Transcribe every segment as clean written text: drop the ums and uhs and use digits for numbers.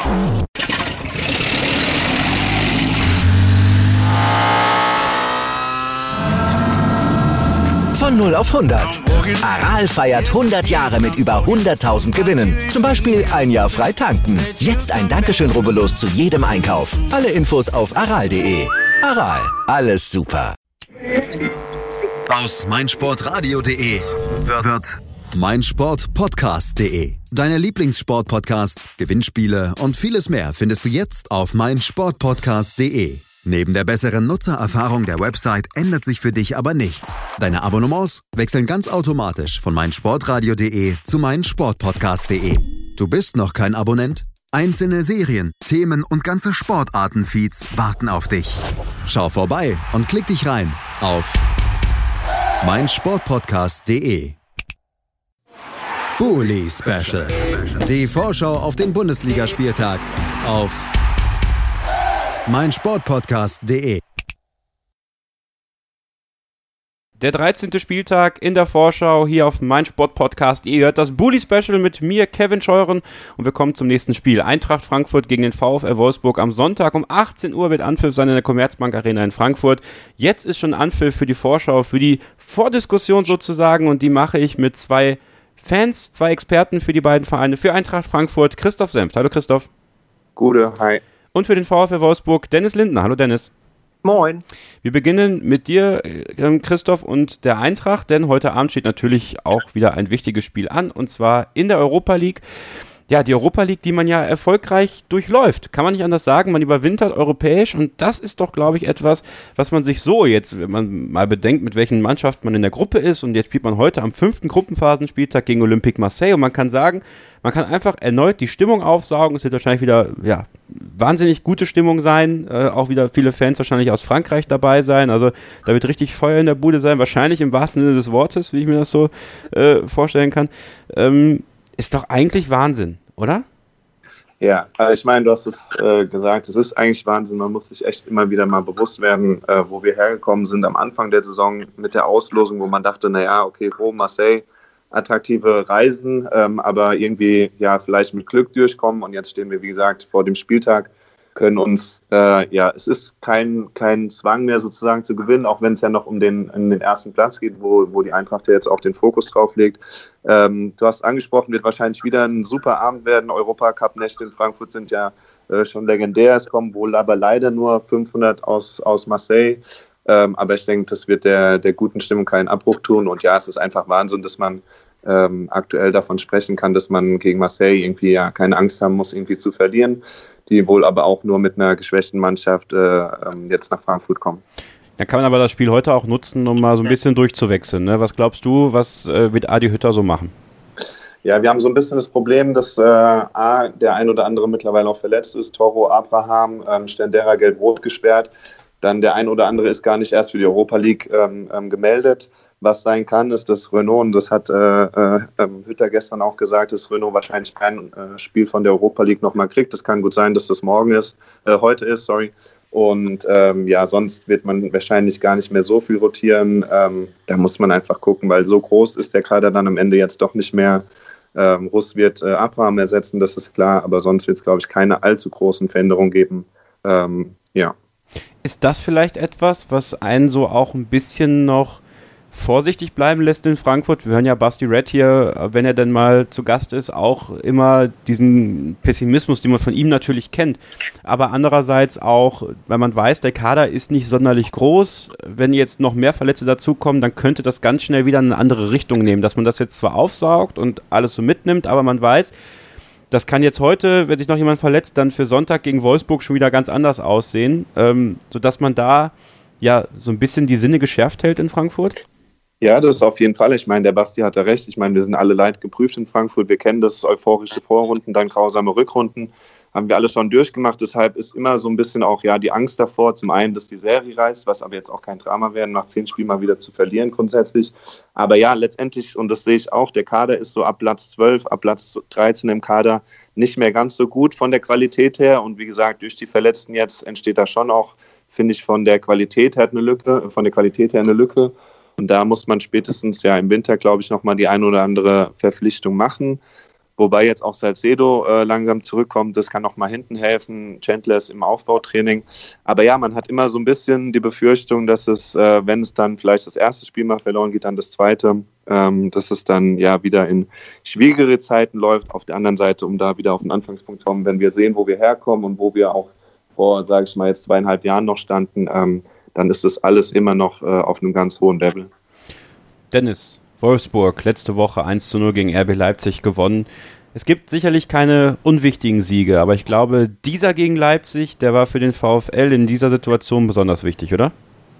Von 0 auf 100. Aral feiert 100 Jahre mit über 100.000 Gewinnen. Zum Beispiel ein Jahr frei tanken. Jetzt ein Dankeschön, rubbellos zu jedem Einkauf. Alle Infos auf aral.de. Aral, alles super. Aus meinsportradio.de wird meinsportpodcast.de. Deine Lieblingssportpodcasts, Gewinnspiele und vieles mehr findest du jetzt auf meinsportpodcast.de. Neben der besseren Nutzererfahrung der Website ändert sich für dich aber nichts. Deine Abonnements wechseln ganz automatisch von meinsportradio.de zu meinsportpodcast.de. Du bist noch kein Abonnent? Einzelne Serien, Themen und ganze Sportarten-Feeds warten auf dich. Schau vorbei und klick dich rein auf meinsportpodcast.de. Bully Special. Die Vorschau auf den Bundesligaspieltag auf meinsportpodcast.de. Der 13. Spieltag in der Vorschau hier auf meinsportpodcast. Ihr hört das Bully Special mit mir, Kevin Scheuren, und wir kommen zum nächsten Spiel. Eintracht Frankfurt gegen den VfL Wolfsburg. Am Sonntag um 18 Uhr wird Anpfiff sein in der Commerzbank Arena in Frankfurt. Jetzt ist schon Anpfiff für die Vorschau, für die Vordiskussion sozusagen, und die mache ich mit zwei Fans, zwei Experten für die beiden Vereine. Für Eintracht Frankfurt Christoph Senft. Hallo Christoph. Gute, hi. Und für den VfL Wolfsburg Dennis Lindner. Hallo Dennis. Moin. Wir beginnen mit dir, Christoph, und der Eintracht, denn heute Abend steht natürlich auch wieder ein wichtiges Spiel an, und zwar in der Europa League. Ja, die Europa League, die man ja erfolgreich durchläuft. Kann man nicht anders sagen, man überwintert europäisch, und das ist doch, glaube ich, etwas, was man sich so jetzt, wenn man mal bedenkt, mit welchen Mannschaften man in der Gruppe ist, und jetzt spielt man heute am 5. Gruppenphasenspieltag gegen Olympique Marseille, und man kann sagen, man kann einfach erneut die Stimmung aufsaugen. Es wird wahrscheinlich wieder, ja, wahnsinnig gute Stimmung sein, auch wieder viele Fans wahrscheinlich aus Frankreich dabei sein, also da wird richtig Feuer in der Bude sein, wahrscheinlich im wahrsten Sinne des Wortes, wie ich mir das so vorstellen kann. Ist doch eigentlich Wahnsinn, oder? Ja, ich meine, du hast es gesagt, es ist eigentlich Wahnsinn. Man muss sich echt immer wieder mal bewusst werden, wo wir hergekommen sind am Anfang der Saison mit der Auslosung, wo man dachte, naja, okay, Rom, Marseille, attraktive Reisen, aber irgendwie ja vielleicht mit Glück durchkommen, und jetzt stehen wir, wie gesagt, vor dem Spieltag, können uns, es ist kein Zwang mehr sozusagen zu gewinnen, auch wenn es ja noch um den ersten Platz geht, wo die Eintracht ja jetzt auch den Fokus drauf legt. Du hast angesprochen, wird wahrscheinlich wieder ein super Abend werden. Europacup-Nächte in Frankfurt sind ja schon legendär. Es kommen wohl aber leider nur 500 aus Marseille. Aber ich denke, das wird der guten Stimmung keinen Abbruch tun. Und ja, es ist einfach Wahnsinn, dass man aktuell davon sprechen kann, dass man gegen Marseille irgendwie ja keine Angst haben muss, irgendwie zu verlieren, die wohl aber auch nur mit einer geschwächten Mannschaft jetzt nach Frankfurt kommen. Da kann man aber das Spiel heute auch nutzen, um mal so ein bisschen durchzuwechseln, ne? Was glaubst du, was wird Adi Hütter so machen? Ja, wir haben so ein bisschen das Problem, dass der ein oder andere mittlerweile auch verletzt ist. Toro, Abraham, Stendera gelb-rot gesperrt. Dann der ein oder andere ist gar nicht erst für die Europa League gemeldet. Was sein kann, ist, dass Renault, und das hat Hütter gestern auch gesagt, dass Renault wahrscheinlich kein Spiel von der Europa League nochmal kriegt. Das kann gut sein, dass das heute ist. Und sonst wird man wahrscheinlich gar nicht mehr so viel rotieren. Da muss man einfach gucken, weil so groß ist der Kader dann am Ende jetzt doch nicht mehr. Russ wird Abraham ersetzen, das ist klar, aber sonst wird es, glaube ich, keine allzu großen Veränderungen geben. Ist das vielleicht etwas, was einen so auch ein bisschen noch vorsichtig bleiben lässt in Frankfurt? Wir hören ja Basti Red hier, wenn er denn mal zu Gast ist, auch immer diesen Pessimismus, den man von ihm natürlich kennt. Aber andererseits auch, weil man weiß, der Kader ist nicht sonderlich groß. Wenn jetzt noch mehr Verletzte dazukommen, dann könnte das ganz schnell wieder in eine andere Richtung nehmen, dass man das jetzt zwar aufsaugt und alles so mitnimmt, aber man weiß, das kann jetzt heute, wenn sich noch jemand verletzt, dann für Sonntag gegen Wolfsburg schon wieder ganz anders aussehen, sodass man da ja so ein bisschen die Sinne geschärft hält in Frankfurt? Ja, das ist auf jeden Fall. Ich meine, der Basti hatte recht. Ich meine, wir sind alle leidgeprüft in Frankfurt. Wir kennen das, euphorische Vorrunden, dann grausame Rückrunden. Haben wir alle schon durchgemacht. Deshalb ist immer so ein bisschen auch die Angst davor. Zum einen, dass die Serie reißt, was aber jetzt auch kein Drama werden, nach 10 Spielen mal wieder zu verlieren grundsätzlich. Aber ja, letztendlich, und das sehe ich auch, der Kader ist so ab Platz 12, ab Platz 13 im Kader nicht mehr ganz so gut von der Qualität her. Und wie gesagt, durch die Verletzten jetzt entsteht da schon auch, finde ich, von der Qualität her eine Lücke. Und da muss man spätestens im Winter, glaube ich, nochmal die ein oder andere Verpflichtung machen. Wobei jetzt auch Salcedo langsam zurückkommt, das kann auch mal hinten helfen. Chandler ist im Aufbautraining. Aber ja, man hat immer so ein bisschen die Befürchtung, dass es, wenn es dann vielleicht das erste Spiel mal verloren geht, dann das zweite, dass es dann ja wieder in schwierigere Zeiten läuft. Auf der anderen Seite, um da wieder auf den Anfangspunkt zu kommen, wenn wir sehen, wo wir herkommen und wo wir auch vor, sage ich mal, jetzt 2,5 Jahren noch standen, dann ist das alles immer noch auf einem ganz hohen Level. Dennis, Wolfsburg, letzte Woche 1:0 gegen RB Leipzig gewonnen. Es gibt sicherlich keine unwichtigen Siege, aber ich glaube, dieser gegen Leipzig, der war für den VfL in dieser Situation besonders wichtig, oder?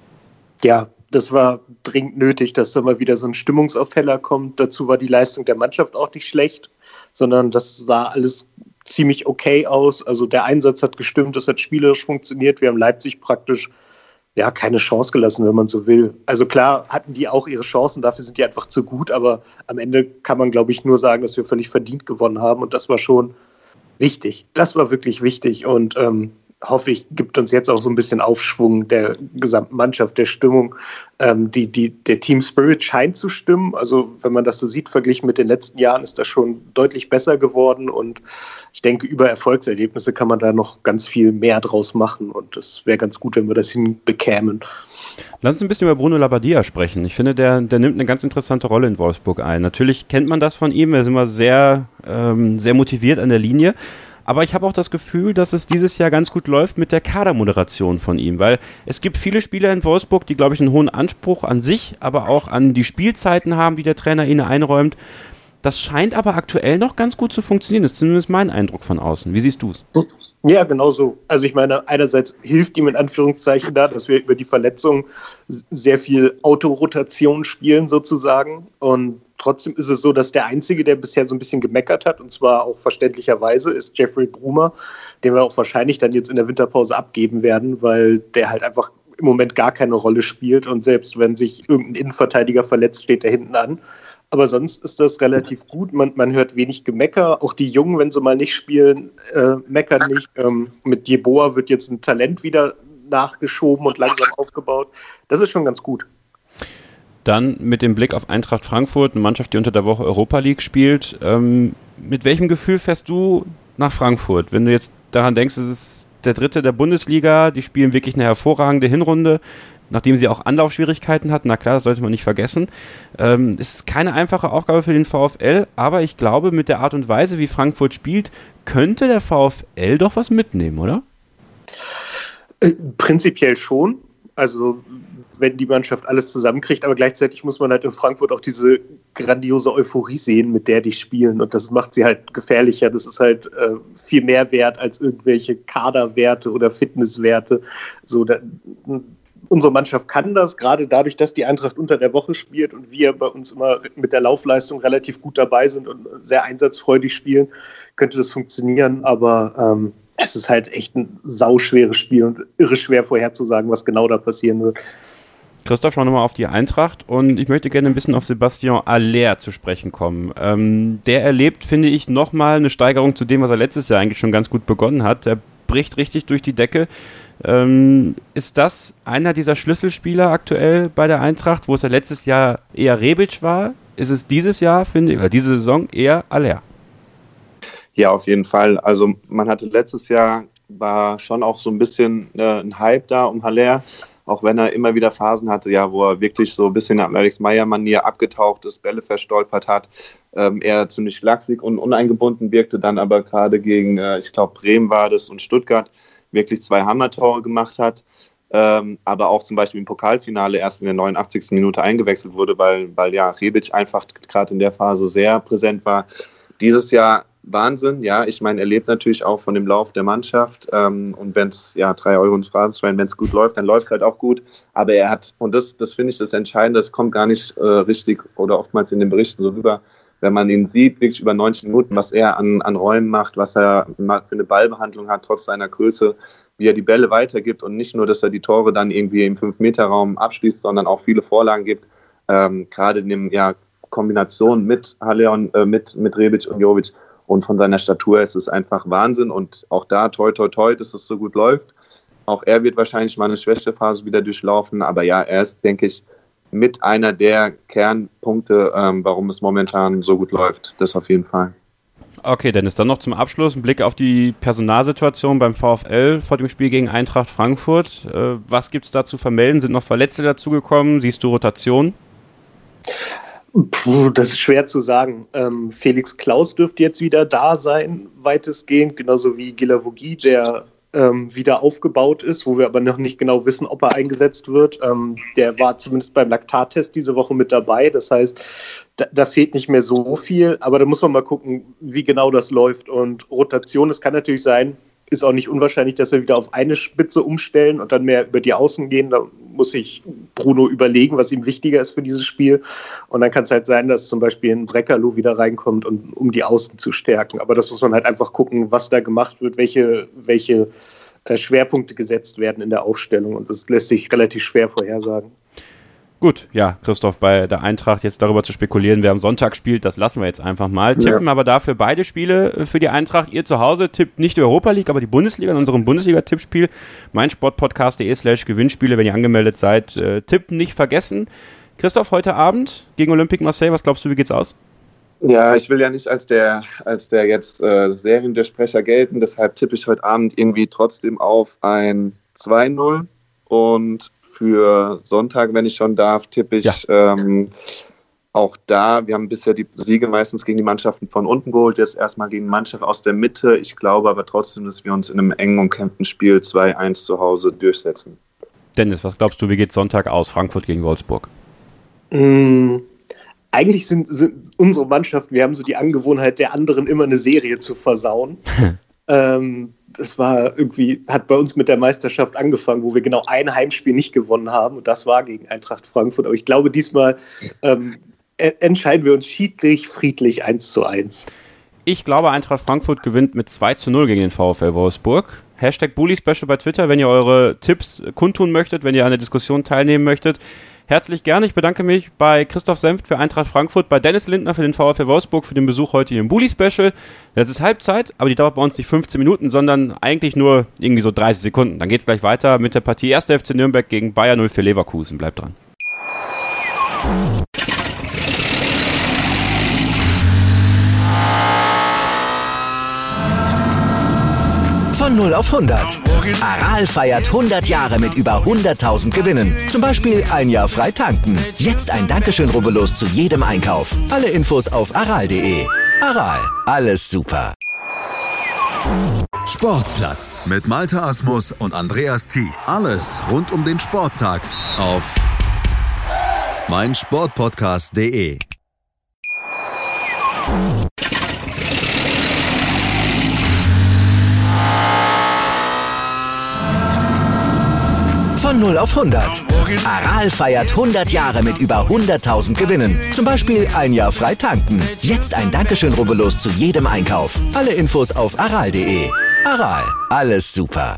Ja, das war dringend nötig, dass da mal wieder so ein Stimmungsaufheller kommt. Dazu war die Leistung der Mannschaft auch nicht schlecht, sondern das sah alles ziemlich okay aus. Also der Einsatz hat gestimmt, es hat spielerisch funktioniert. Wir haben Leipzig praktisch keine Chance gelassen, wenn man so will. Also klar hatten die auch ihre Chancen, dafür sind die einfach zu gut, aber am Ende kann man, glaube ich, nur sagen, dass wir völlig verdient gewonnen haben und das war schon wichtig. Das war wirklich wichtig und hoffe ich, gibt uns jetzt auch so ein bisschen Aufschwung der gesamten Mannschaft, der Stimmung. Der Team Spirit scheint zu stimmen. Also wenn man das so sieht, verglichen mit den letzten Jahren, ist das schon deutlich besser geworden. Und ich denke, über Erfolgserlebnisse kann man da noch ganz viel mehr draus machen. Und es wäre ganz gut, wenn wir das hinbekämen. Lass uns ein bisschen über Bruno Labbadia sprechen. Ich finde, der nimmt eine ganz interessante Rolle in Wolfsburg ein. Natürlich kennt man das von ihm. Er ist immer sehr, sehr motiviert an der Linie. Aber ich habe auch das Gefühl, dass es dieses Jahr ganz gut läuft mit der Kadermoderation von ihm, weil es gibt viele Spieler in Wolfsburg, die, glaube ich, einen hohen Anspruch an sich, aber auch an die Spielzeiten haben, die der Trainer ihnen einräumt. Das scheint aber aktuell noch ganz gut zu funktionieren. Das ist zumindest mein Eindruck von außen. Wie siehst du es? Ja, genau so. Also ich meine, einerseits hilft ihm in Anführungszeichen da, dass wir über die Verletzung sehr viel Autorotation spielen sozusagen und trotzdem ist es so, dass der Einzige, der bisher so ein bisschen gemeckert hat, und zwar auch verständlicherweise, ist Jeffrey Brumer, den wir auch wahrscheinlich dann jetzt in der Winterpause abgeben werden, weil der halt einfach im Moment gar keine Rolle spielt und selbst wenn sich irgendein Innenverteidiger verletzt, steht er hinten an. Aber sonst ist das relativ gut. Man hört wenig Gemecker. Auch die Jungen, wenn sie mal nicht spielen, meckern nicht. Mit Jeboa wird jetzt ein Talent wieder nachgeschoben und langsam aufgebaut. Das ist schon ganz gut. Dann mit dem Blick auf Eintracht Frankfurt, eine Mannschaft, die unter der Woche Europa League spielt. Mit welchem Gefühl fährst du nach Frankfurt? Wenn du jetzt daran denkst, es ist der Dritte der Bundesliga, die spielen wirklich eine hervorragende Hinrunde, nachdem sie auch Anlaufschwierigkeiten hatten. Na klar, das sollte man nicht vergessen. Es ist keine einfache Aufgabe für den VfL, aber ich glaube, mit der Art und Weise, wie Frankfurt spielt, könnte der VfL doch was mitnehmen, oder? Prinzipiell schon. Also wenn die Mannschaft alles zusammenkriegt, aber gleichzeitig muss man halt in Frankfurt auch diese grandiose Euphorie sehen, mit der die spielen und das macht sie halt gefährlicher. Das ist halt viel mehr wert als irgendwelche Kaderwerte oder Fitnesswerte. So, unsere Mannschaft kann das, gerade dadurch, dass die Eintracht unter der Woche spielt und wir bei uns immer mit der Laufleistung relativ gut dabei sind und sehr einsatzfreudig spielen, könnte das funktionieren, aber es ist halt echt ein sauschweres Spiel und irre schwer vorherzusagen, was genau da passieren wird. Christoph, schau nochmal auf die Eintracht und ich möchte gerne ein bisschen auf Sebastian Haller zu sprechen kommen. Der erlebt, finde ich, nochmal eine Steigerung zu dem, was er letztes Jahr eigentlich schon ganz gut begonnen hat. Der bricht richtig durch die Decke. Ist das einer dieser Schlüsselspieler aktuell bei der Eintracht, wo es ja letztes Jahr eher Rebic war? Ist es dieses Jahr, finde ich, oder diese Saison eher Haller? Ja, auf jeden Fall. Also man hatte letztes Jahr, war schon auch so ein bisschen ein Hype da um Haller, auch wenn er immer wieder Phasen hatte, ja, wo er wirklich so ein bisschen nach Alex Meyer-Manier abgetaucht ist, Bälle verstolpert hat, er ziemlich schlaksig und uneingebunden wirkte, dann aber gerade gegen, ich glaube, Bremen war das und Stuttgart, wirklich 2 Hammertore gemacht hat, aber auch zum Beispiel im Pokalfinale erst in der 89. Minute eingewechselt wurde, weil ja, Rebic einfach gerade in der Phase sehr präsent war. Dieses Jahr Wahnsinn, ja, ich meine, er lebt natürlich auch von dem Lauf der Mannschaft und wenn es, 3 Euro ins Phrasenschwein, wenn es gut läuft, dann läuft es halt auch gut, aber er hat, und das finde ich das Entscheidende, das kommt gar nicht richtig oder oftmals in den Berichten so rüber, wenn man ihn sieht, wirklich über 90 Minuten, was er an Räumen macht, was er für eine Ballbehandlung hat, trotz seiner Größe, wie er die Bälle weitergibt und nicht nur, dass er die Tore dann irgendwie im 5-Meter-Raum abschließt, sondern auch viele Vorlagen gibt, gerade in dem, Kombination mit Haller und mit Rebic und Jovic. Und von seiner Statur ist es einfach Wahnsinn. Und auch da, toi, toi, toi, dass es so gut läuft. Auch er wird wahrscheinlich mal eine Schwächephase wieder durchlaufen. Aber ja, er ist, denke ich, mit einer der Kernpunkte, warum es momentan so gut läuft. Das auf jeden Fall. Okay, Dennis, dann noch zum Abschluss ein Blick auf die Personalsituation beim VfL vor dem Spiel gegen Eintracht Frankfurt. Was gibt es da zu vermelden? Sind noch Verletzte dazugekommen? Siehst du Rotation? Das ist schwer zu sagen. Felix Klaus dürfte jetzt wieder da sein, weitestgehend, genauso wie Guilavogui, der wieder aufgebaut ist, wo wir aber noch nicht genau wissen, ob er eingesetzt wird. Der war zumindest beim Laktattest diese Woche mit dabei. Das heißt, da fehlt nicht mehr so viel, aber da muss man mal gucken, wie genau das läuft. Und Rotation, es kann natürlich sein, ist auch nicht unwahrscheinlich, dass wir wieder auf eine Spitze umstellen und dann mehr über die Außen gehen. Da muss sich Bruno überlegen, was ihm wichtiger ist für dieses Spiel. Und dann kann es halt sein, dass zum Beispiel ein Breckerloh wieder reinkommt, um die Außen zu stärken. Aber das muss man halt einfach gucken, was da gemacht wird, welche Schwerpunkte gesetzt werden in der Aufstellung. Und das lässt sich relativ schwer vorhersagen. Gut, ja, Christoph, bei der Eintracht jetzt darüber zu spekulieren, wer am Sonntag spielt, das lassen wir jetzt einfach mal. Tippen aber dafür beide Spiele für die Eintracht. Ihr zu Hause tippt nicht die Europa League, aber die Bundesliga in unserem Bundesliga-Tippspiel. meinsportpodcast.de/Gewinnspiele, wenn ihr angemeldet seid. Tippen nicht vergessen. Christoph, heute Abend gegen Olympique Marseille, was glaubst du, wie geht's aus? Ja, ich will ja nicht als der jetzt Seriendurchsprecher gelten, deshalb tippe ich heute Abend irgendwie trotzdem auf ein 2-0 und für Sonntag, wenn ich schon darf, tippe ich auch da. Wir haben bisher die Siege meistens gegen die Mannschaften von unten geholt, jetzt erstmal gegen Mannschaft aus der Mitte. Ich glaube aber trotzdem, dass wir uns in einem engen umkämpften Spiel 2-1 zu Hause durchsetzen. Dennis, was glaubst du, wie geht Sonntag aus? Frankfurt gegen Wolfsburg? Eigentlich sind unsere Mannschaften, wir haben so die Angewohnheit, der anderen immer eine Serie zu versauen. Das war irgendwie, hat bei uns mit der Meisterschaft angefangen, wo wir genau ein Heimspiel nicht gewonnen haben und das war gegen Eintracht Frankfurt. Aber ich glaube, diesmal entscheiden wir uns schiedlich, friedlich 1-1. Ich glaube, Eintracht Frankfurt gewinnt mit 2-0 gegen den VfL Wolfsburg. #BullySpecial bei Twitter, wenn ihr eure Tipps kundtun möchtet, wenn ihr an der Diskussion teilnehmen möchtet. Herzlich gerne. Ich bedanke mich bei Christoph Senft für Eintracht Frankfurt, bei Dennis Lindner für den VfL Wolfsburg für den Besuch heute hier im Bully-Special. Das ist Halbzeit, aber die dauert bei uns nicht 15 Minuten, sondern eigentlich nur irgendwie so 30 Sekunden. Dann geht's gleich weiter mit der Partie 1. FC Nürnberg gegen Bayer 04 Leverkusen. Bleibt dran. Von 0 auf 100. Aral feiert 100 Jahre mit über 100.000 Gewinnen. Zum Beispiel ein Jahr frei tanken. Jetzt ein Dankeschön, rubbellos zu jedem Einkauf. Alle Infos auf aral.de. Aral, alles super. Sportplatz mit Malte Asmus und Andreas Thies. Alles rund um den Sporttag auf meinsportpodcast.de. Von 0 auf 100. Aral feiert 100 Jahre mit über 100.000 Gewinnen. Zum Beispiel ein Jahr frei tanken. Jetzt ein Dankeschön, rubbellos zu jedem Einkauf. Alle Infos auf aral.de. Aral, alles super.